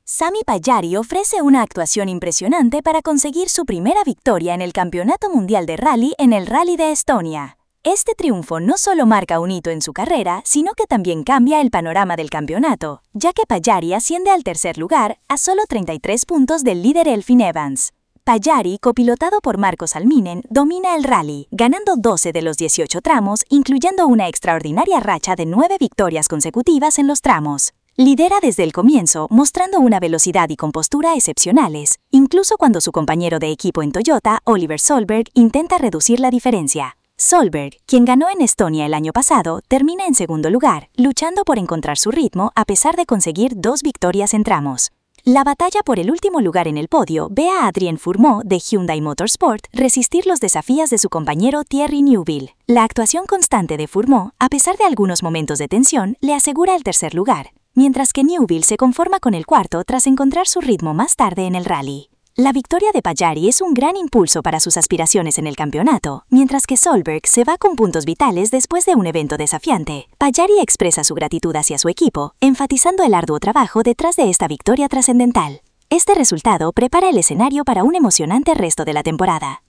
Sami Pajari ofrece una actuación impresionante para conseguir su primera victoria en el Campeonato Mundial de Rally en el Rally de Estonia. Este triunfo no solo marca un hito en su carrera, sino que también cambia el panorama del campeonato, ya que Pajari asciende al tercer lugar a solo 33 puntos del líder Elfyn Evans. Pajari, copilotado por Marcos Alminen, domina el rally, ganando 12 de los 18 tramos, incluyendo una extraordinaria racha de 9 victorias consecutivas en los tramos. Lidera desde el comienzo, mostrando una velocidad y compostura excepcionales, incluso cuando su compañero de equipo en Toyota, Oliver Solberg, intenta reducir la diferencia. Solberg, quien ganó en Estonia el año pasado, termina en segundo lugar, luchando por encontrar su ritmo a pesar de conseguir 2 victorias en tramos. La batalla por el último lugar en el podio ve a Adrien Fourmaux de Hyundai Motorsport resistir los desafíos de su compañero Thierry Neuville. La actuación constante de Fourmaux, a pesar de algunos momentos de tensión, le asegura el tercer lugar, mientras que Neuville se conforma con el cuarto tras encontrar su ritmo más tarde en el rally. La victoria de Pajari es un gran impulso para sus aspiraciones en el campeonato, mientras que Solberg se va con puntos vitales después de un evento desafiante. Pajari expresa su gratitud hacia su equipo, enfatizando el arduo trabajo detrás de esta victoria trascendental. Este resultado prepara el escenario para un emocionante resto de la temporada.